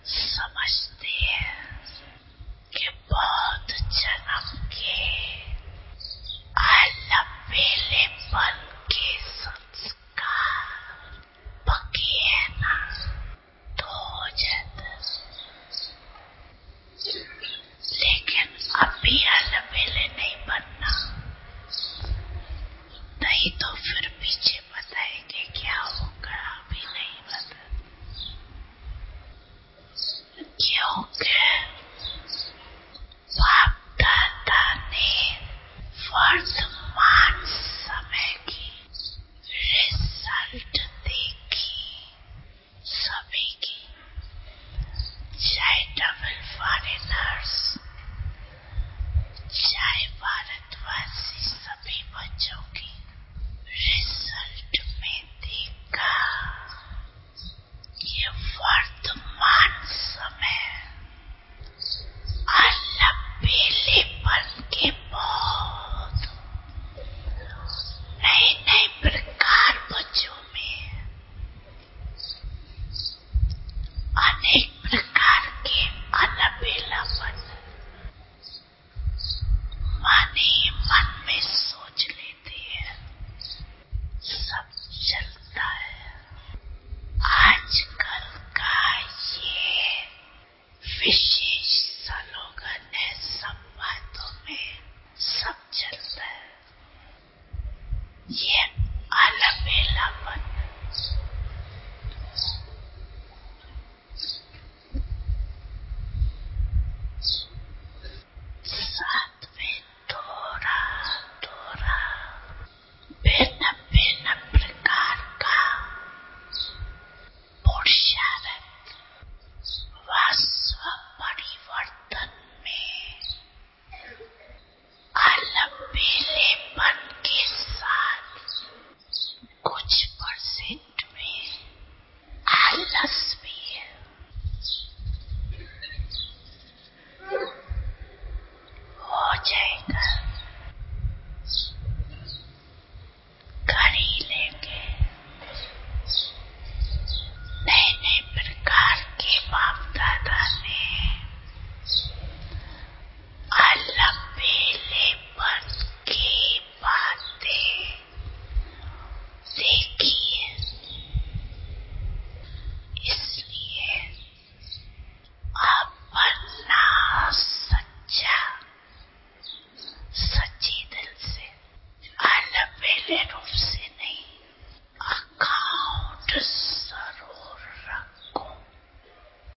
समझते हैं कि बहुत जन्म के अलबेलेपन के संस्कार पके है ना, तो हो जाता। लेकिन अभी अलबेले नहीं बनना, नहीं तो फिर पीछे बताएंगे क्या होगा। अभी नहीं बता, क्योंकि